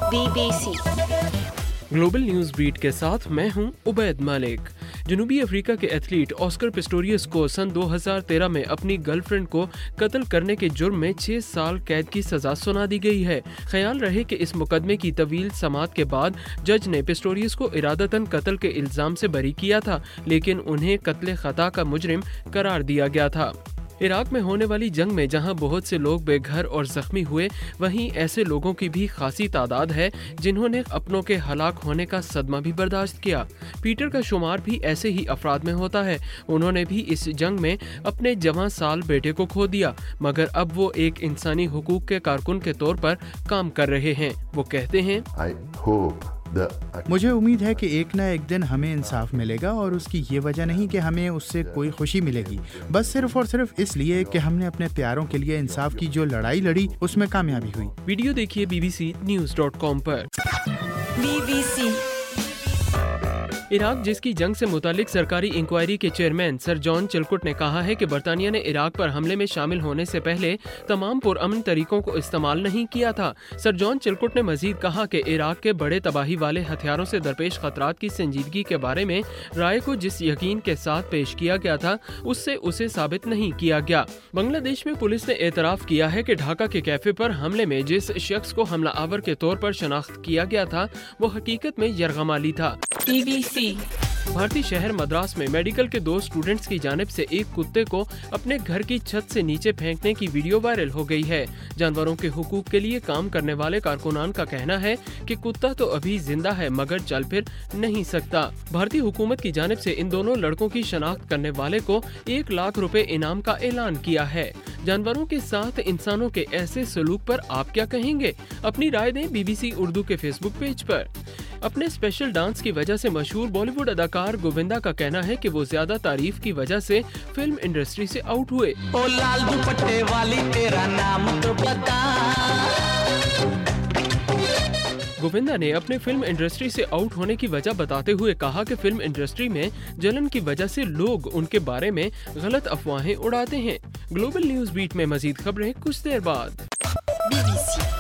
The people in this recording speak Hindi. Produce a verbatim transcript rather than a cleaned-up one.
B B C global news beat के साथ मैं हूं उबैद मालिक। जनूबी अफ्रीका के एथलीट ऑस्कर पिस्टोरियस को सन दो हज़ार तेरह में अपनी गर्लफ्रेंड को कत्ल करने के जुर्म में छह साल कैद की सजा सुना दी गई है। ख्याल रहे कि इस मुकदमे की तवील समाअत के बाद जज ने पिस्टोरियस को इरादतन कत्ल के इल्जाम से बरी किया था, लेकिन उन्हें कत्ल खता का मुजरिम करार दिया गया था। इराक में होने वाली जंग में जहां बहुत से लोग बेघर और जख्मी हुए, वहीं ऐसे लोगों की भी खासी तादाद है जिन्होंने अपनों के हलाक होने का सदमा भी बर्दाश्त किया। पीटर का शुमार भी ऐसे ही अफराद में होता है। उन्होंने भी इस जंग में अपने जवां साल बेटे को खो दिया, मगर अब वो एक इंसानी हुकूक के कारकुन के तौर पर काम कर रहे हैं। वो कहते हैं, I hope मुझे उम्मीद है कि एक न एक दिन हमें इंसाफ मिलेगा, और उसकी ये वजह नहीं कि हमें उससे कोई खुशी मिलेगी, बस सिर्फ और सिर्फ इसलिए कि हमने अपने प्यारों के लिए इंसाफ की जो लड़ाई लड़ी उसमें कामयाबी हुई। वीडियो देखिए B B C news dot com पर। बी बी सी इराक जिसकी जंग से मुतालिक सरकारी इंक्वायरी के चेयरमैन सर जॉन चिलकुट ने कहा है कि बरतानिया ने इराक पर हमले में शामिल होने से पहले तमाम पुरअमन तरीकों को इस्तेमाल नहीं किया था। सर जॉन चिलकुट ने मजीद कहा कि इराक के बड़े तबाही वाले हथियारों से दरपेश खतरात की संजीदगी के बारे में राय को जिस यकीन के साथ पेश किया गया था, उससे उसे साबित नहीं किया गया। बांग्लादेश में पुलिस ने एतराफ किया है कि ढाका के कैफे पर हमले में जिस शख्स को हमला आवर के तौर पर शनाख्त किया गया था, वो हकीकत में यरगमाली था। बी बी सी भारतीय शहर मद्रास में मेडिकल के दो स्टूडेंट्स की जानिब से एक कुत्ते को अपने घर की छत से नीचे फेंकने की वीडियो वायरल हो गई है। जानवरों के हुकूक के लिए काम करने वाले कारकुनान का कहना है कि कुत्ता तो अभी जिंदा है मगर चल फिर नहीं सकता। भारतीय हुकूमत की जानिब से इन दोनों लड़कों की शनाख्त करने वाले को एक लाख रुपए इनाम का ऐलान किया है। जानवरों के साथ इंसानों के ऐसे सलूक पर आप क्या कहेंगे? अपनी राय दें बी बी सी उर्दू के फेसबुक पेज पर। अपने स्पेशल डांस की वजह से मशहूर बॉलीवुड अदाकार गोविंदा का कहना है कि वो ज्यादा तारीफ की वजह से फिल्म इंडस्ट्री से आउट हुए। ओ लाल दुपट्टे वाली तेरा नाम तो बता। गोविंदा ने अपने फिल्म इंडस्ट्री से आउट होने की वजह बताते हुए कहा कि फिल्म इंडस्ट्री में जलन की वजह से लोग उनके बारे में गलत अफवाहें उड़ाते हैं। ग्लोबल न्यूज बीट में मजीद खबरें कुछ देर बाद। बी बी सी